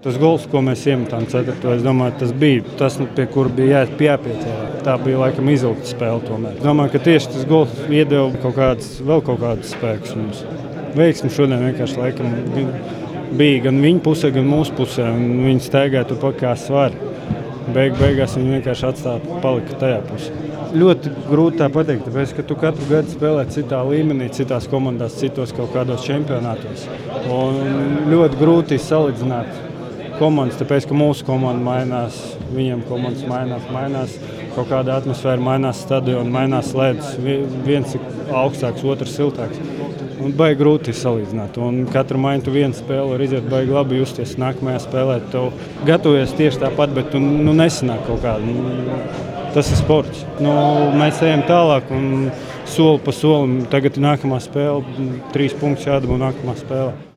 Tas gols, ko mēs iemetām 4. Es domāju, tas bija tas, pie kura bija jāpieķērās. Tā bija laikam izilgta spēle tomēr. Es domāju, ka tieši tas gols iedeva vēl kaut kādus spēkus mums. Veiksmi šodien vienkārši laikam bija gan viņa pusē, gan mūsu pusē. Viņi staigāja turpat kā svari. Beigās viņi vienkārši palika tajā pusē. Ļoti grūti tā pateikt, tāpēc, ka tu katru gadu spēlē citā līmenī, citās komandās, citos kaut kādos čempionātos. Un ļoti grūti salīdzināt komandas, tāpēc, ka mūsu komanda mainās, viņiem komandas mainās, kaut kāda atmosfēra mainās, stadioni mainās, ledus, viens ir augstāks, otrs siltāks. Un baigi grūti salīdzināt. Un katru maiņu tu vienu spēli var iziet baigi labi justies. Nākamajā spēlē tu gatavojies tieši tāpat, bet tu nesanāk kaut kādu. Tas ir sports. Mēs ejam tālāk un soli pa solim. Tagad ir nākamā spēle, 3 punktus jādabū nākamā spēlē.